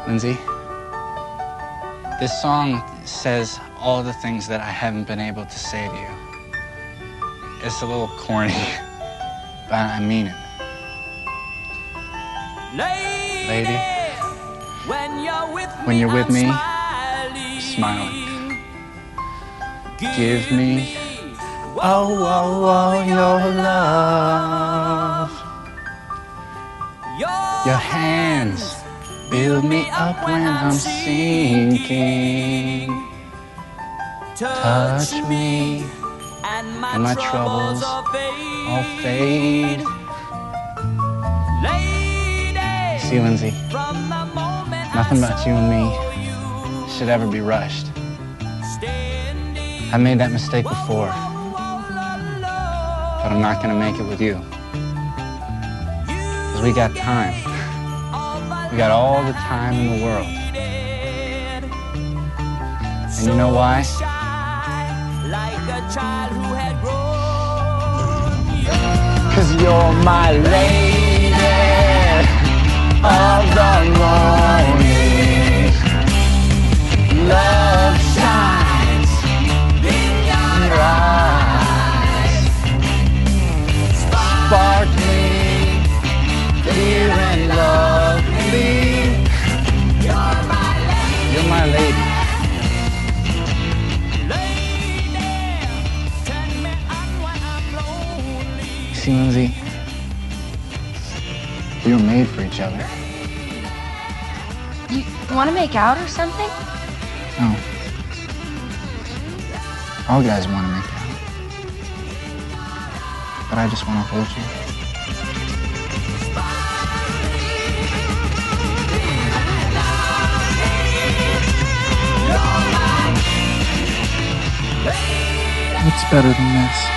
Lindsay, this song says all the things that I haven't been able to say to you. It's a little corny, but I mean it. Lady, when you're with me, smiling. Give me, oh, your love. Your hands build me up when I'm sinking. Touch me, and my troubles all fade. See, Lindsay, nothing about you and me should ever be rushed. I made that mistake before, but I'm not gonna make it with you. Because we got time. We got all the time in the world. And you know why? Cause you're my lady of the morning. Love shines in your eyes, sparkling, clear and lovely. You're my lady. See, Lindsay, we were made for each other. You want to make out or something? No. All guys want to make out. But I just want to hold you. What's better than this?